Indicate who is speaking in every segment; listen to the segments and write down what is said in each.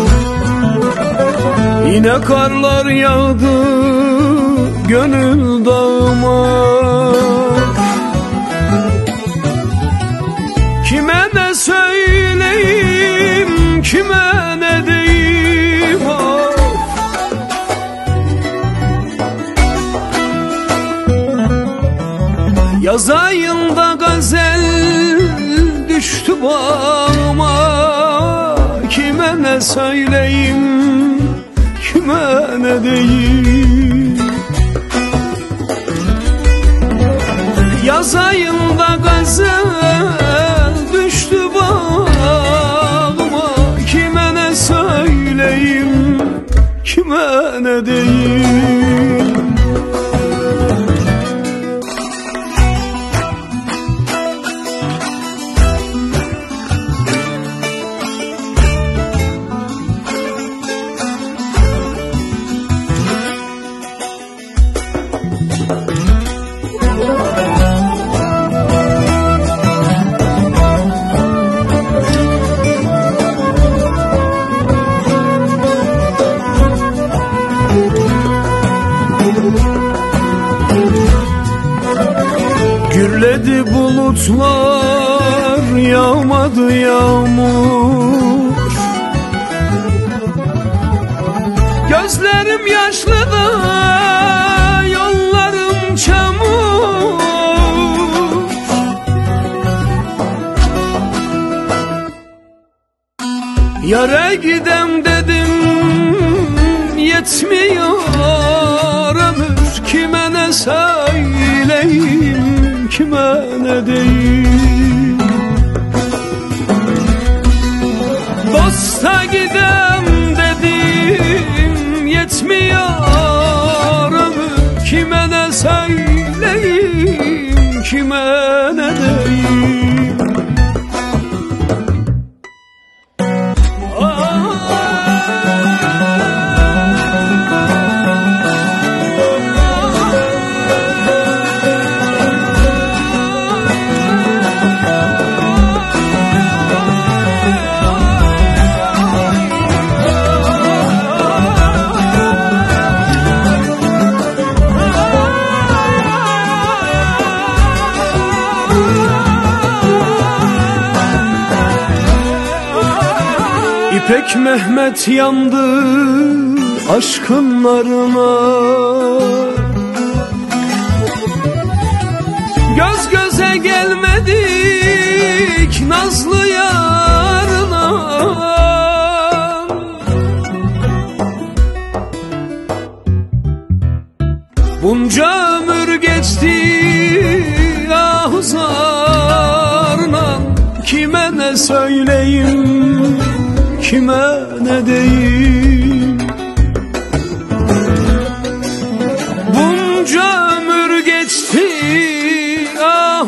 Speaker 1: Yine karlar yağdı gönül dağıma. Kime ne söyleyeyim, kime ne diyeyim, of. Yaz ayında gazel düştü bağıma. Kime ne söyleyeyim, kime ne diyeyim. Yaz ayında gazel düştü bağıma. Kime ne söyleyeyim, kime ne diyeyim. Gürledi bulutlar, yağmadı yağmur. Gözlerim yaşlı da yollarım çamur. Yara gidem dedim, yetmiyor ömür. Kime ne söyleyeyim, kime ne diyeyim. Dosta gidem dedim, yetmiyor ömür. Kime ne söyleyeyim, kime ne diyeyim. İpek Mehmet yandı aşkın narına. Göz göze gelmedik nazlı yarına. Bunca ömür geçti ah zarla. Kime ne söyleyeyim, kime ne diyeyim. Bunca ömür geçti ah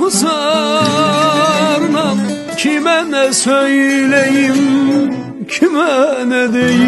Speaker 1: zarla. Kime ne söyleyeyim, kime ne diyeyim.